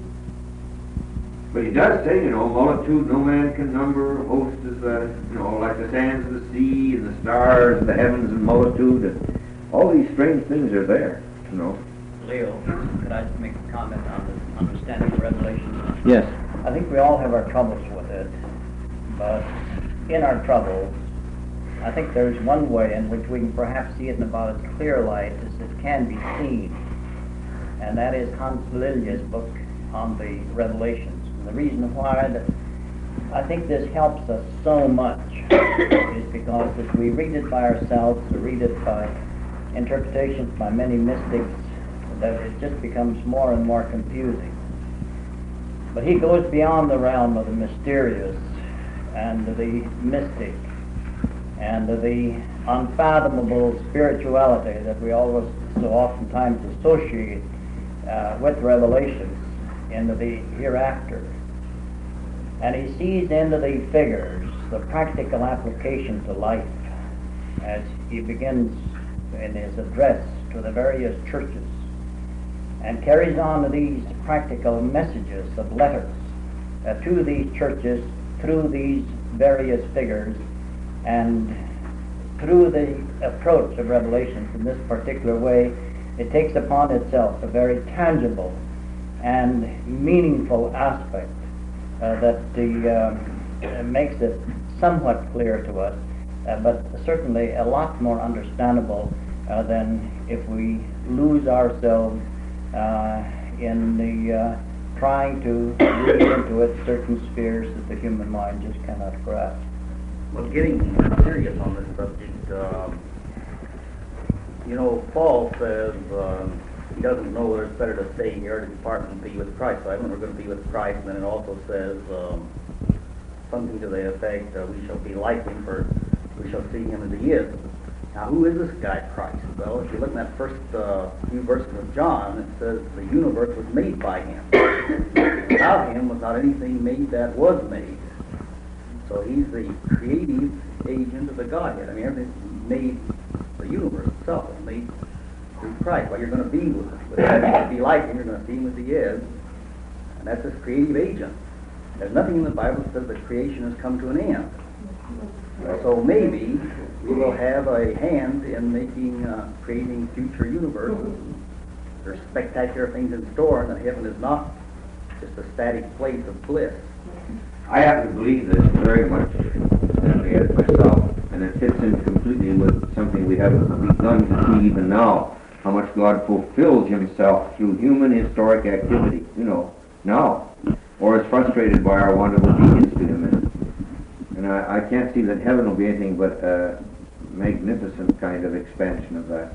But he does say, you know, multitude no man can number, host is the, you know, like the sands of the sea, and the stars, and the heavens, and multitude, and all these strange things are there, you know. Leo, could I make a comment on this understanding of Revelation? Yes. I think we all have our troubles with it, but in our troubles, I think there's one way in which we can perhaps see it in about as clear light as it can be seen, and that is Hans Lilje's book on the Revelations. And the reason why that I think this helps us so much is because if we read it by ourselves or read it by interpretations by many mystics, that it just becomes more and more confusing. But he goes beyond the realm of the mysterious and the mystic and the unfathomable spirituality that we always so oftentimes associate uh, with Revelations into the hereafter. And he sees into the figures the practical application to life as he begins in his address to the various churches and carries on to these practical messages of letters uh, to these churches through these various figures, and through the approach of Revelation in this particular way, it takes upon itself a very tangible and meaningful aspect uh, that the, um, makes it somewhat clear to us, uh, but certainly a lot more understandable uh, than if we lose ourselves uh, in the uh, trying to read into it certain spheres that the human mind just cannot grasp. Well, getting serious on this subject, um, you know, Paul says um, he doesn't know whether it's better to stay here or to depart and be with Christ. So I think we're going to be with Christ, and then it also says um, something to the effect, uh, we shall be like him, for we shall see him as he is. Now, who is this guy Christ? Well, if you look in that first uh, few verses of John, it says the universe was made by him. Without him was not anything made that was made. So he's the creative agent of the Godhead. I mean, everything made, the universe itself was made through Christ. Well, you're going to be with him. But you're going to be like him, you're going to see him as he is. And that's his creative agent. There's nothing in the Bible that says that creation has come to an end. So maybe we will have a hand in making, uh, creating future universes. There's spectacular things in store, and that heaven is not just a static place of bliss. I happen to believe this very much, as myself, and it fits in completely with something we haven't begun to see even now, how much God fulfills himself through human historic activity, you know, now, or is frustrated by our want of obedience to him. And, and I, I can't see that heaven will be anything but a magnificent kind of expansion of that.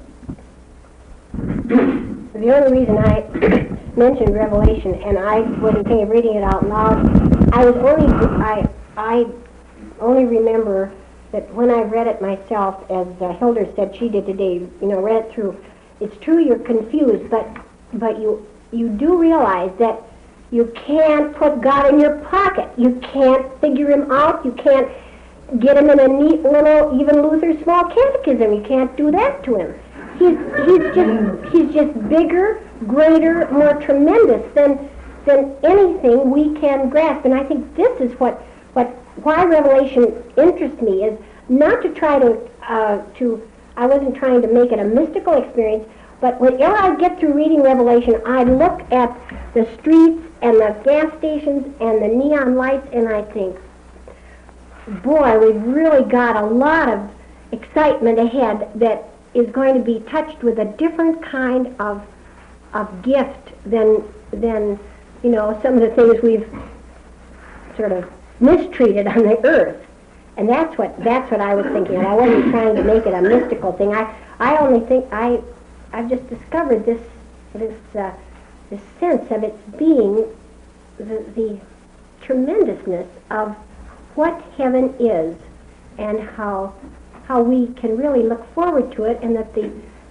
The only reason I mentioned Revelation, and I wasn't thinking of reading it out loud, I was only I I only remember that when I read it myself, as uh, Hilda said she did today, you know, read it through. It's true you're confused, but but you you do realize that you can't put God in your pocket. You can't figure him out. You can't get him in a neat little, even Luther's small catechism. You can't do that to him. He's he's just he's just bigger, greater, more tremendous than than anything we can grasp. And I think this is what what why Revelation interests me, is not to try to uh, to I wasn't trying to make it a mystical experience, but whenever I get through reading Revelation, I look at the streets and the gas stations and the neon lights, and I think, boy, we've really got a lot of excitement ahead that is going to be touched with a different kind of of gift than than you know some of the things we've sort of mistreated on the earth. And that's what that's what I was thinking. And I wasn't trying to make it a mystical thing. I I only think I I've just discovered this this uh, this sense of its being the, the tremendousness of what heaven is, and how how we can really look forward to it, and that the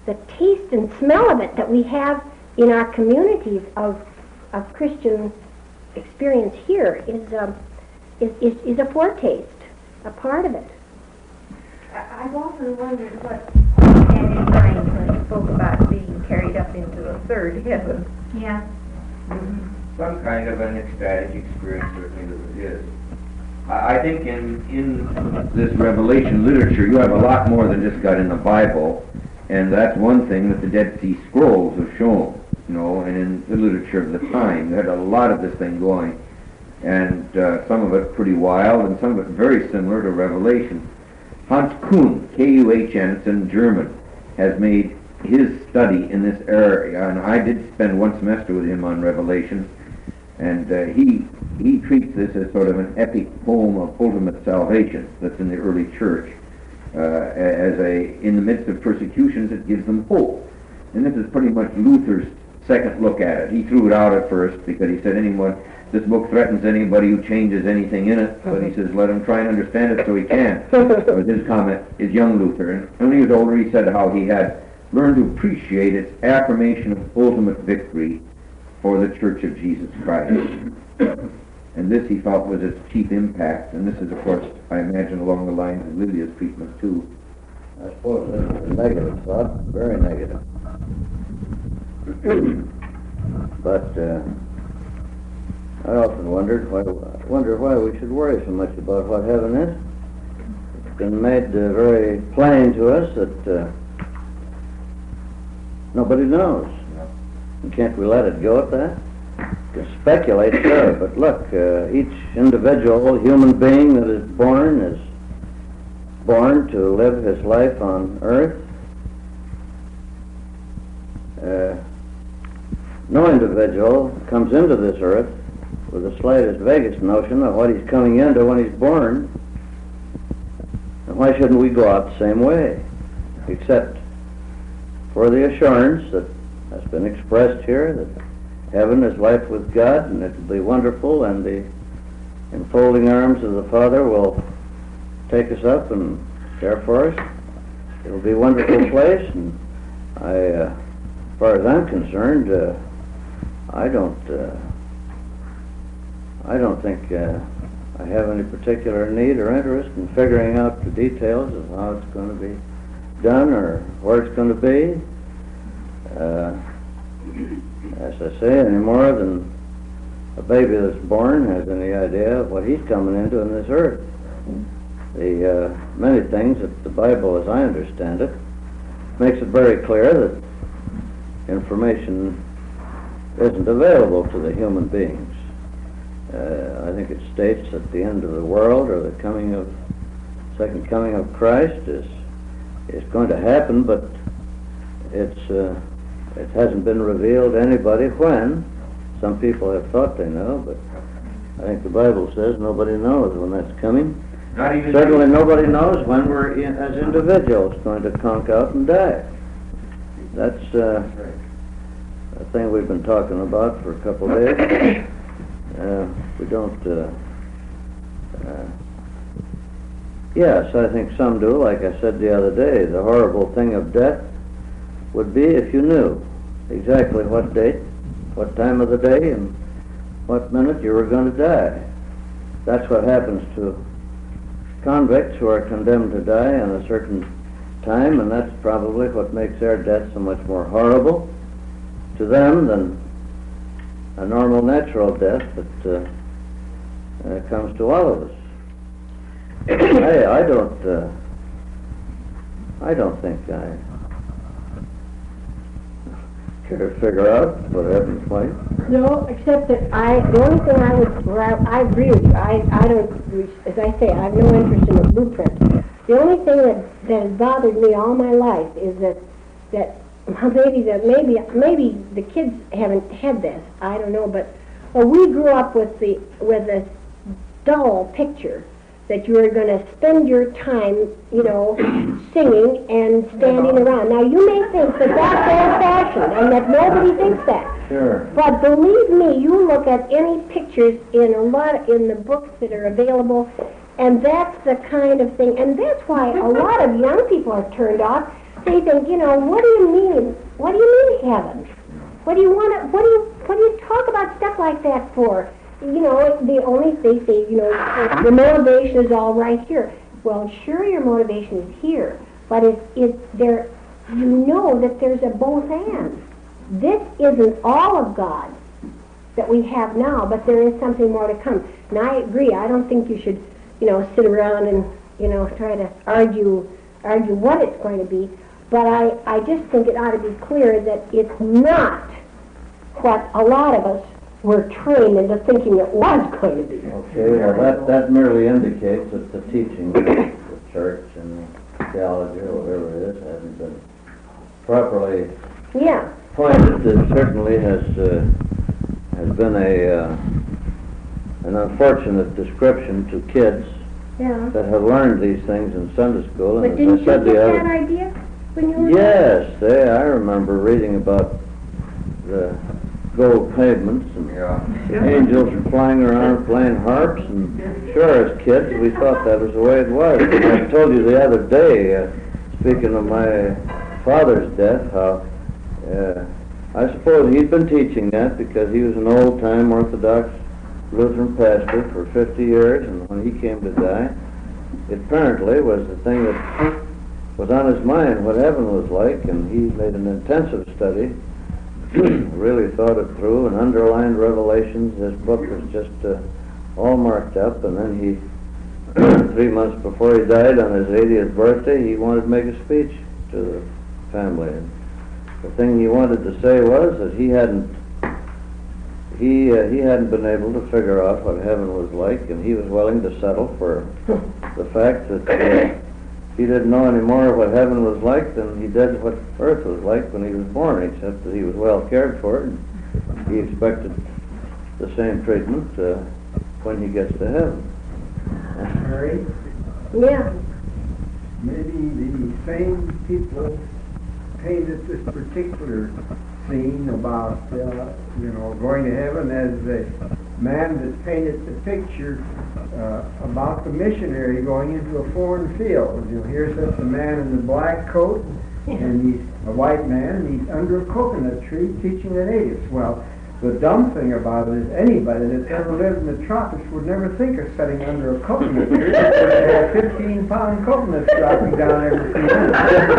the taste and smell of it that we have in our communities of of Christian experience here is um, is, is is a foretaste, a part of it. I- I've often wondered what he had in mind when he spoke about being carried up into a third heaven. Yeah. Some kind of an ecstatic experience certainly there is. I I think in, in this Revelation literature you have a lot more than just got in the Bible, and that's one thing that the Dead Sea Scrolls have shown, you know, and in the literature of the time. You had a lot of this thing going, and uh, some of it pretty wild, and some of it very similar to Revelation. Hans Kuhn, K U H N, it's in German, has made his study in this area, and I did spend one semester with him on Revelation, and uh, he he treats this as sort of an epic poem of ultimate salvation that's in the early church. Uh, as a, in the midst of persecutions, it gives them hope. And this is pretty much Luther's second look at it. He threw it out at first because he said anyone, this book threatens anybody who changes anything in it, but he says let him try and understand it so he can. That was his comment, is young Luther. And when he was older, he said how he had learned to appreciate its affirmation of ultimate victory for the Church of Jesus Christ. And this he felt was its chief impact, and this is, of course, I imagine along the lines of Lydia's treatment too. I suppose that's a negative thought, very negative. But uh, I often wondered why, wonder why we should worry so much about what heaven is. It's been made uh, very plain to us that uh, nobody knows. And can't we let it go at that? You can speculate, sure, but look, uh, each individual human being that is born is born to live his life on earth. Uh, no individual comes into this earth with the slightest vaguest notion of what he's coming into when he's born. And why shouldn't we go out the same way? Except for the assurance that has been expressed here that heaven is life with God, and it will be wonderful, and the enfolding arms of the Father will take us up and care for us. It will be a wonderful place, and I, uh, as far as I'm concerned, uh, I don't, uh, I don't think uh, I have any particular need or interest in figuring out the details of how it's going to be done or where it's going to be. Uh, as I say, any more than a baby that's born has any idea of what he's coming into in this earth. The uh, many things that the Bible, as I understand it, makes it very clear that information isn't available to the human beings. Uh, I think it states that the end of the world, or the coming of second coming of Christ, is is going to happen, but it's uh, it hasn't been revealed to anybody when. Some people have thought they know, but I think the Bible says nobody knows when that's coming. Not even Certainly nobody knows when we're, in, as individuals, going to conk out and die. That's uh, a thing we've been talking about for a couple of days. Uh, we don't... Uh, uh, yes, I think some do. Like I said the other day, the horrible thing of death would be if you knew exactly what date, what time of the day, and what minute you were going to die. That's what happens to convicts who are condemned to die on a certain time, and that's probably what makes their death so much more horrible to them than a normal natural death that uh, uh, comes to all of us. Hey, I don't, uh, I don't think I care to figure out what heaven's like. No, except that I, the only thing I would, where I, I agree with you, I, I don't, as I say, I have no interest in the blueprint. The only thing that, that has bothered me all my life is that, that maybe that maybe, maybe the kids haven't had this, I don't know, but well, we grew up with the, with this dull picture that you are going to spend your time, you know, singing and standing around. Now, you may think that that's old-fashioned and that nobody thinks that. Sure. But believe me, you look at any pictures in a lot in the books that are available, and that's the kind of thing. And that's why a lot of young people are turned off, they think, you know, what do you mean? What do you mean heaven? What do you want to, what do you, what do you talk about stuff like that for? You know, the only, they say, you know, the motivation is all right here. Well, sure, your motivation is here, but it's, it's there, you know that there's a both and. This isn't all of God that we have now, but there is something more to come. And I agree, I don't think you should, you know, sit around and, you know, try to argue, argue what it's going to be. But I, I just think it ought to be clear that it's not what a lot of us were trained into thinking it was going to be. Okay, well, that, that merely indicates that the teaching of the church and theology or whatever it is hasn't been properly Yeah. pointed. It certainly has uh, has been a uh, an unfortunate description to kids Yeah. that have learned these things in Sunday school. But And didn't as you I said get the that other, idea when you were yes, they, I remember reading about the gold pavements and angels flying around playing harps, and sure, as kids, we thought that was the way it was. And I told you the other day, uh, speaking of my father's death, how uh, I suppose he'd been teaching that because he was an old-time Orthodox Lutheran pastor for fifty years, and when he came to die, it apparently was the thing that was on his mind, what heaven was like, and he made an intensive study, really thought it through, and underlined Revelations. His book was just uh, all marked up, and then he, three months before he died, on his eightieth birthday, he wanted to make a speech to the family. And the thing he wanted to say was that he hadn't he uh, he hadn't been able to figure out what heaven was like, and he was willing to settle for the fact that uh, he didn't know any more what heaven was like than he did what earth was like when he was born, except that he was well cared for, and he expected the same treatment uh, when he gets to heaven. Mary, Yeah. maybe the same people painted this particular scene about, uh, you know, going to heaven as the man that painted the picture uh, about the missionary going into a foreign field. You know, here sits a man in the black coat, and he's a white man, and he's under a coconut tree teaching the natives. Well, the dumb thing about it is anybody that's ever lived in the tropics would never think of sitting under a coconut tree because they have fifteen pound coconuts dropping down every few minutes.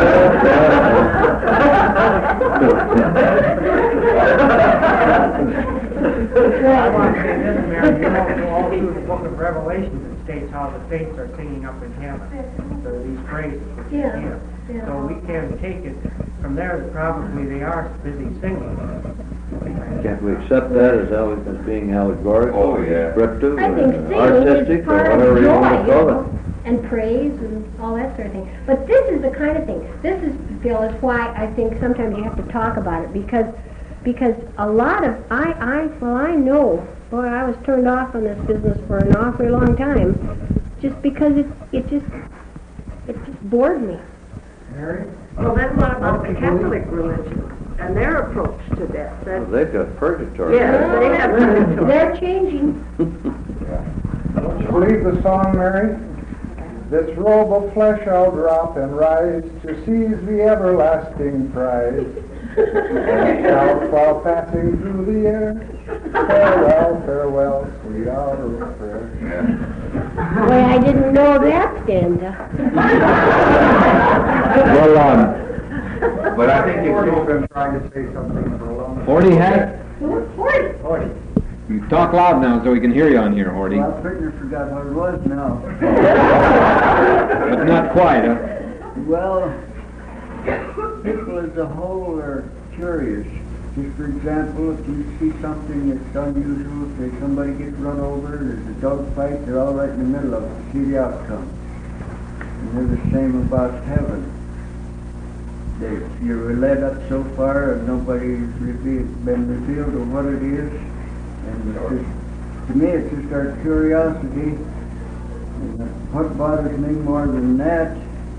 I want to say this, Mary, you know, all through the book of Revelation it states how the saints are singing up in heaven. So these phrases which you Yeah. hear. Yeah. So we can take it from there that probably they are busy singing. Can't we accept that as, al- as being allegorical, Oh, yeah. descriptive, I think or singing artistic, is or part of whatever you want joy, to you call know, it? and praise and all that sort of thing. But this is the kind of thing. This is, Phil, is why I think sometimes you have to talk about it, because because a lot of I I well I know, boy, I was turned off on this business for an awfully long time, just because it it just it just bored me. Mary? Well, then what about the Catholic religion and their approach to death? Well, That, they've got purgatory. yes, they have purgatory. They're changing. Don't you believe the song, Mary? This robe of flesh I'll drop and rise to seize the everlasting prize. And shout while passing through the air, farewell, farewell, sweet hour of prayer. Boy, I didn't know that stanza. Well, um, But I think you've been trying to say something for a long time. Horty had, Forty. Forty. you talk loud now so we can hear you on here, Horty. Well, I pretty forgot what it was now. But not quite, huh? Well, people as a whole are curious. Just for example, if you see something that's unusual, say somebody gets run over, there's a dog fight, they're all right in the middle of it to see the outcome. And they're the same about heaven. They, you're led up so far and nobody's revealed, been revealed of what it is. And it's just, to me it's just our curiosity. And what bothers me more than that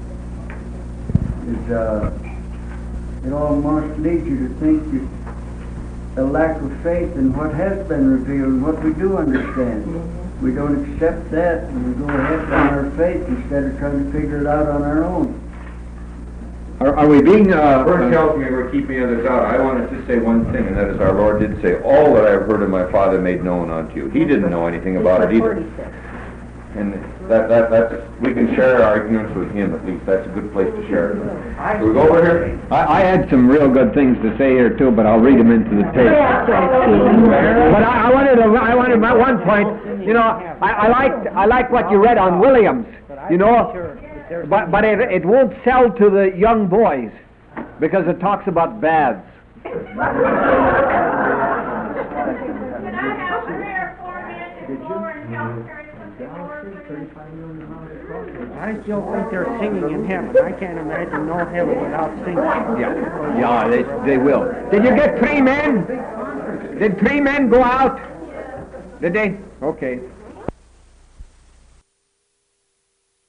is uh, it almost leads you to think that a lack of faith in what has been revealed and what we do understand. We don't accept that and we go ahead on our faith instead of trying to figure it out on our own. Are, are we being, uh... Word uh, tells me we're keeping others out. I want to just say one thing, and that is our Lord did say, all that I have heard of my Father made known unto you. He didn't know anything about it either. And that, that, that's, we can share our ignorance with him at least. That's a good place to share it. Can we go over here? I, I had some real good things to say here too, but I'll read them into the tape. But I, I wanted to, I wanted at one point, you know, I, I liked, I liked what you read on Williams, you know, but, but it, it won't sell to the young boys because it talks about baths. Can I have prayer for me and more and help carry something forward? I still think they're singing in heaven. I can't imagine no heaven without singing. Yeah, yeah, they, they will. Did you get three men? Did three men go out? Did they? Okay.